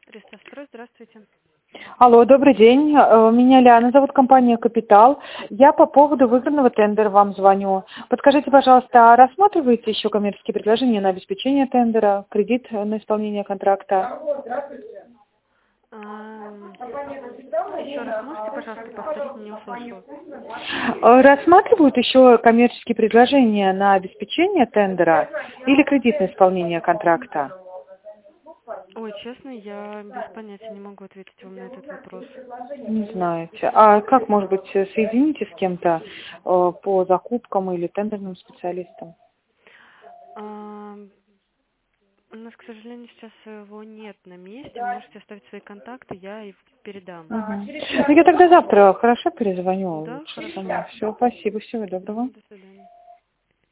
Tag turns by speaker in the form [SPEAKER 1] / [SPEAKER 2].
[SPEAKER 1] Рестострой, здравствуйте.
[SPEAKER 2] Алло, добрый день. Меня Лиана зовут, компания «Капитал». Я по поводу выигранного тендера вам звоню. Подскажите, пожалуйста, а рассматриваете еще коммерческие предложения на обеспечение тендера, кредит на исполнение контракта?
[SPEAKER 1] Еще раз можете, пожалуйста, повторить, не услышала?
[SPEAKER 2] Рассматривают еще коммерческие предложения на обеспечение тендера или кредит на исполнение контракта?
[SPEAKER 1] Ой, честно, я без понятия не могу ответить вам на этот вопрос.
[SPEAKER 2] Не знаете. А как, может быть, соедините с кем-то по закупкам или тендерным специалистам?
[SPEAKER 1] У нас, к сожалению, сейчас его нет на месте. Вы можете оставить свои контакты, я их передам.
[SPEAKER 2] Ну, я тогда завтра хорошо перезвоню.
[SPEAKER 1] Да,
[SPEAKER 2] Лучше
[SPEAKER 1] хорошо.
[SPEAKER 2] сама. Все, спасибо, всего доброго.
[SPEAKER 1] До свидания.